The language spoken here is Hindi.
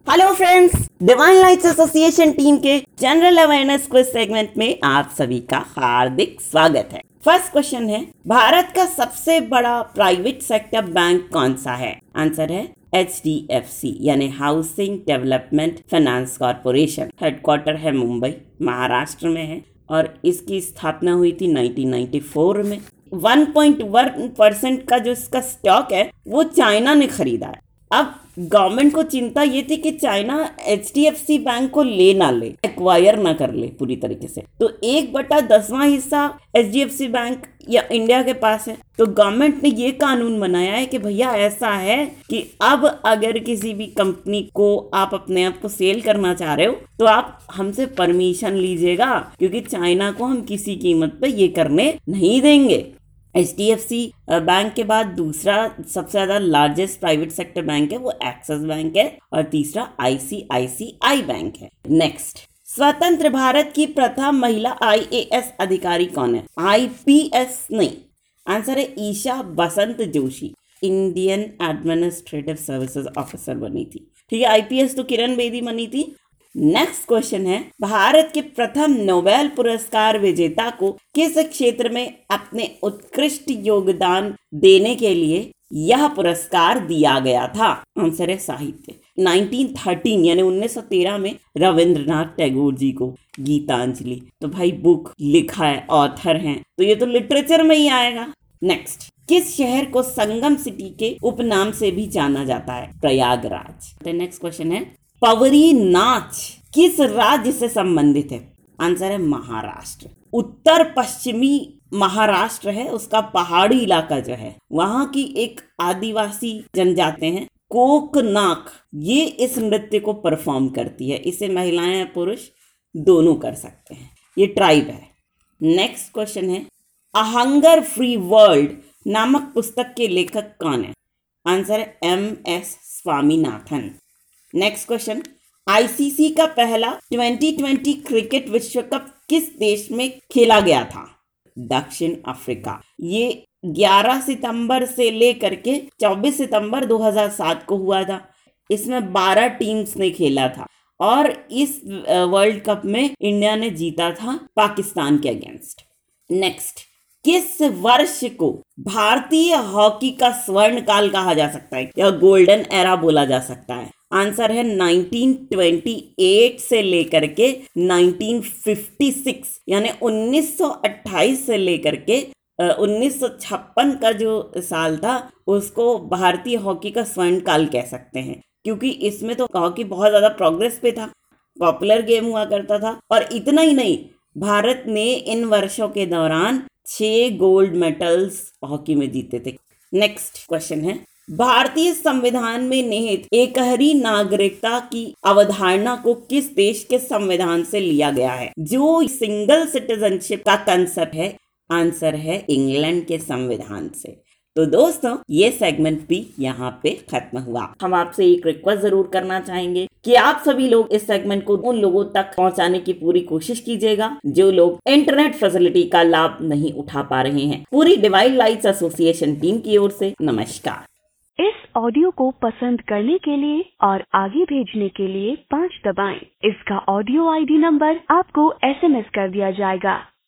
Hello friends, divine lights association team के जनरल अवेयरनेस क्विज सेगमेंट में आप सभी का हार्दिक स्वागत है। फर्स्ट क्वेश्चन है, भारत का सबसे बड़ा प्राइवेट सेक्टर बैंक कौन सा है? आंसर है HDFC यानी housing development finance corporation. Headquarter है मुंबई, महाराष्ट्र में है और इसकी स्थापना हुई थी 1994 में। 1.1% का जो इसका स्टॉक है वो चाइना ने खरीदा है। अब गवर्नमेंट को चिंता ये थी कि चाइना HDFC बैंक को ले ना ले, एक्वायर ना कर ले पूरी तरीके से। तो 1/10वां हिस्सा HDFC बैंक या इंडिया के पास है। तो गवर्नमेंट ने ये कानून बनाया है कि भैया ऐसा है कि अब अगर किसी भी कंपनी को आप अपने आप को सेल करना चाह रहे हो तो आप हमसे परमिशन लीजिएगा, क्योंकि चाइना को हम किसी कीमत पे ये करने नहीं देंगे। HDFC बैंक के बाद दूसरा सबसे ज्यादा लार्जेस्ट प्राइवेट सेक्टर बैंक है वो एक्सिस बैंक है और तीसरा ICICI बैंक है। नेक्स्ट, स्वतंत्र भारत की प्रथम महिला IAS अधिकारी कौन है? IPS नहीं, आंसर है Isha Basant Joshi, Indian administrative services officer बनी थी। ठीक है, IPS तो किरण बेदी बनी थी। नेक्स्ट क्वेश्चन है, भारत के प्रथम नोबेल पुरस्कार विजेता को किस क्षेत्र में अपने उत्कृष्ट योगदान देने के लिए यह पुरस्कार दिया गया था? आंसर है साहित्य। 1913 यानी 1913 में रविंद्रनाथ टैगोर जी को गीतांजलि। तो भाई बुक लिखा है, ऑथर हैं, तो ये तो लिटरेचर में ही आएगा। नेक्स्ट, किस शहर को संगम सिटी के उपनाम से भी जाना जाता है? प्रयागराज। तो नेक्स्ट क्वेश्चन है, पवरी नाच किस राज्य से संबंधित है? आंसर है महाराष्ट्र। उत्तर पश्चिमी महाराष्ट्र है, उसका पहाड़ी इलाका जो है वहां की एक आदिवासी जनजाति हैं कोकनाक, ये इस नृत्य को परफॉर्म करती है। इसे महिलाएं पुरुष दोनों कर सकते हैं, ये ट्राइब है। नेक्स्ट क्वेश्चन है, अ हंगर फ्री वर्ल्ड नामक पुस्तक के लेखक कौन है? आंसर है MS Swaminathan. Next question, ICC का पहला 2020 क्रिकेट विश्व कप किस देश में खेला गया था? दक्षिण अफ्रीका। ये 11 सितंबर से लेकर के 24 सितंबर 2007 को हुआ था। इसमें 12 टीम्स ने खेला था और इस वर्ल्ड कप में इंडिया ने जीता था पाकिस्तान के अगेंस्ट। नेक्स्ट, किस वर्ष को भारतीय हॉकी का स्वर्ण काल कहा जा सकता है या गोल्डन एरा बोला जा सकता है? आंसर है 1928 से लेकर के 1956 यानी 1928 से लेकर के 1956 का जो साल था उसको भारतीय हॉकी का स्वर्ण काल कह सकते हैं, क्योंकि इसमें तो हॉकी बहुत ज्यादा प्रोग्रेस पे था, पॉपुलर गेम हुआ करता था। और इतना ही नहीं, भारत ने इन वर्षों के दौरान 6 गोल्ड मेडल्स हॉकी में जीते थे। नेक्स्ट क्वेश्चन है, भारतीय संविधान में निहित एकहरी नागरिकता की अवधारणा को किस देश के संविधान से लिया गया है? जो सिंगल सिटीजनशिप का कंसेप्ट है, आंसर है इंग्लैंड के संविधान से। तो दोस्तों, ये सेगमेंट भी यहाँ पे खत्म हुआ। हम आपसे एक रिक्वेस्ट जरूर करना चाहेंगे कि आप सभी लोग इस सेगमेंट को उन लोगों तक पहुँचाने की पूरी कोशिश कीजिएगा जो लोग इंटरनेट फैसिलिटी का लाभ नहीं उठा पा रहे हैं। पूरी डिवाइन लाइट्स एसोसिएशन टीम की ओर से नमस्कार। इस ऑडियो को पसंद करने के लिए और आगे भेजने के लिए 5 दबाएं। इसका ऑडियो ID नंबर आपको SMS कर दिया जाएगा।